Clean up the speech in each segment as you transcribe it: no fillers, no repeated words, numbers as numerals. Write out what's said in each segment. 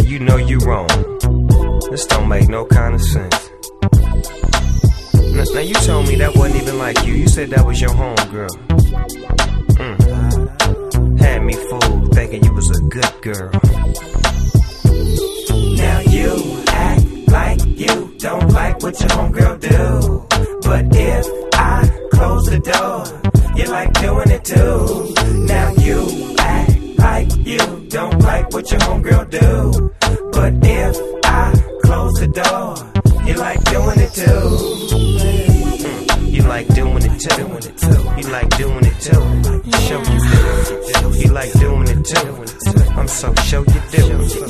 you know you wrong. This don't make no kind of sense. Now you told me that wasn't even like you. You said that was your homegirl. Had me fooled, thinking you was a good girl. Now you act like you don't like what your homegirl do. But if I close the door, you like doing it too. Now you act like you don't like what your homegirl do. But if I close the door, you like doing it too. You like doing it too. You like doing it too. Show you do. You like doing it too. I'm so sure you do.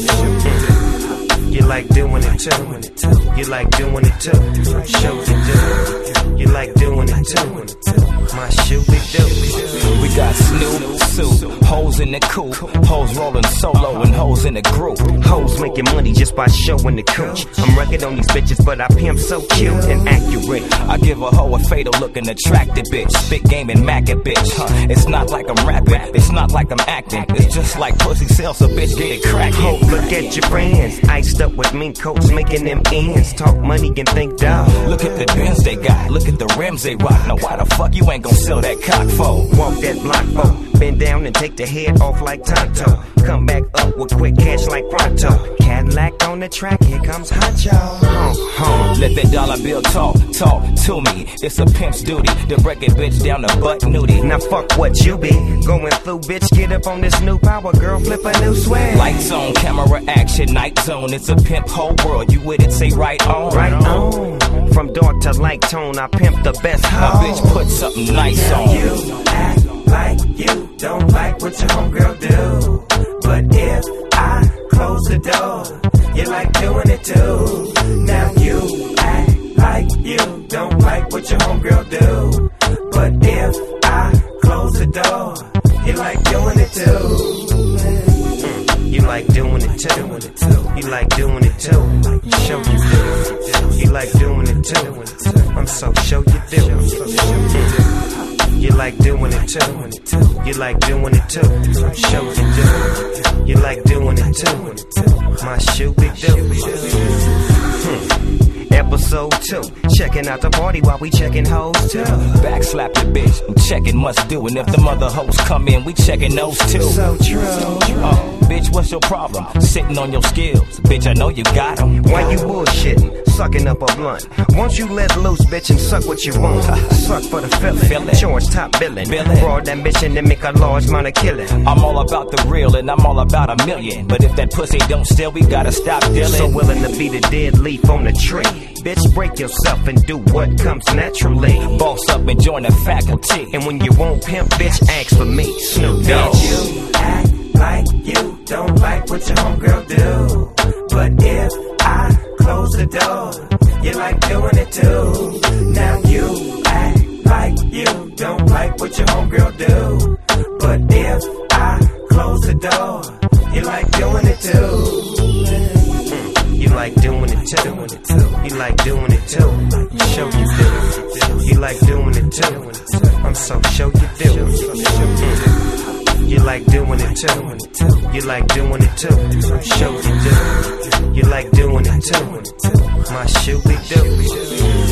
You like doing it too. You like doing it too. I'm sure you do. You like doing it too. My shoe we do. We got Snoop, Soup, hoes in the coupe, hoes rolling solo and hoes in the group. Hoes making money just by showing the cooch. I'm rugged on these bitches, but I pimp so cute and accurate. I give a hoe a fatal looking attractive bitch. Spit game and Mac a bitch. It's not like I'm rapping, it's not like I'm acting. It's just like pussy sales, a bitch get it cracking. Ho, look at your friends, iced up with mink coats, making them ends. Talk money and think dog. Look at the Benz they got, look at the rims they rock. Now why the fuck you ain't gon' sell that cock for? Walk that block for, bend down and take the head off like Tonto. Come back up with quick cash like Pronto. Cadillac on the track, here comes Honcho. Let that dollar bill talk to me. It's a pimp's duty to break a bitch down to butt nudie. Now fuck what you be going through, bitch. Get up on this new power, girl, flip a new swag. Lights on, camera action, night zone. It's a pimp whole world. You with it, say right on. Right on. From dark to light tone, I pimp the best hoe. My bitch put something nice on. You act like you don't like what your homegirl do. But if I close the door, you like doing it too. Now you act like you don't like what your homegirl do. But if I close the door, you like doing it too. You like doing it too. You like doing it too. Show you do. You like doing it too. I'm so sure you do. You like doing it too. You like doing it too. I'm sure you do. You like doing it too. My shoe we do. Episode 2, checking out the party while we checking hoes too. Backslap the bitch, I'm checking must do. And if the mother hoes come in, we checking those too. So true. Bitch, what's your problem? Sitting on your skills, bitch, I know you got them. Why you bullshitting, sucking up a blunt? Won't you let loose, bitch, and suck what you want? Suck for the feeling, George top billing. Broad ambition to make a large amount of killing. I'm all about the real and I'm all about a million. But if that pussy don't steal, we gotta stop dealing. So willing to be the dead leaf on the tree. Bitch, break yourself and do what comes naturally. Boss up and join the faculty. And when you won't pimp, bitch, ask for me, Snoop Dogg. You act like you don't like what your homegirl do. But if I close the door, you like doing it too. Now you act like you don't like what your homegirl do. But if I close the door, you like doing it too. You like doing it too. You like doing it too. Show you do. You like doing it too. I'm so sure you do. You like doing it too. You like doing it too. I'm sure you do. You like doing it too. My shoe we do.